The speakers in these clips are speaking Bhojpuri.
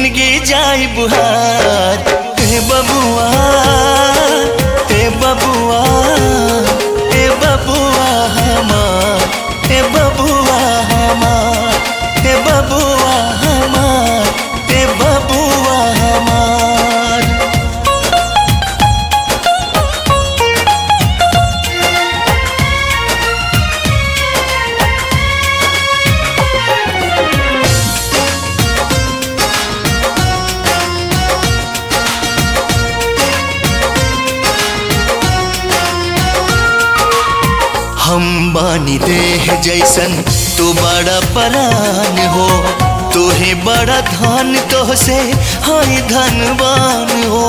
जिंदगी जाई बुहार। हे बबुआ, हे बबुआ, हे बबुआ हमार, हे बबुआ हमार, हे बबुआ हमार, हे बबुआ हमार। हम बानी देह जैसन तू बड़ा परान हो, तू ही बड़ा धन तो से हाई धनवान हो।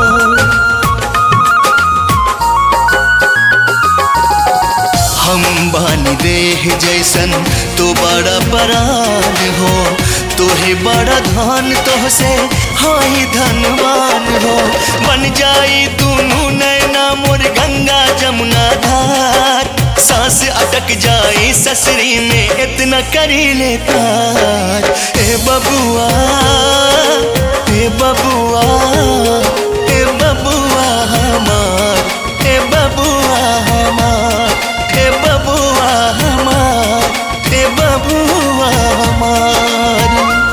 हम बानी देह जैसन तू बड़ा परान हो, तू ही बड़ा धन तो से हाई धनवान हो। बन जाई दोनों नैना मोर गंगा जमुना धार, सांस अटक जाए ससरी में इतना करीले प्यार। हे बबुआ, हे बबुआ, हे बबुआ हमार, हे बबुआ हमार, हे बबुआ हमार, हे बबुआ हमार।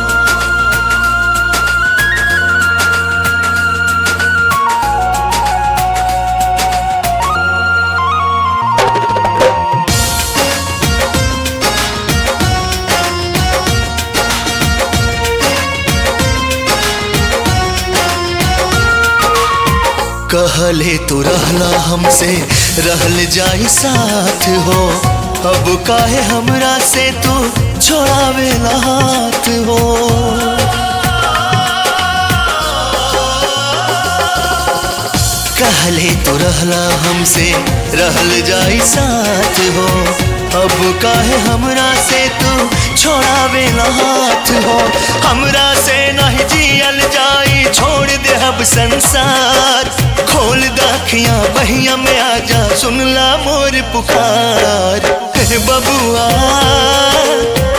कहले तो रहला हमसे रहल जाई साथ हो, अब काहे हमरा से तू छोड़ावेला हाथ हो। कहले तो रहला हमसे रहल जाई साथ हो, अब काहे हमरा से तू छोड़ावेला हाथ हो। हमरा से नहीं जियल जाई छोड़ दे अब संसार, खोल दाखियां बहिया में आजा सुनला मोर पुकार। हे बबुआ,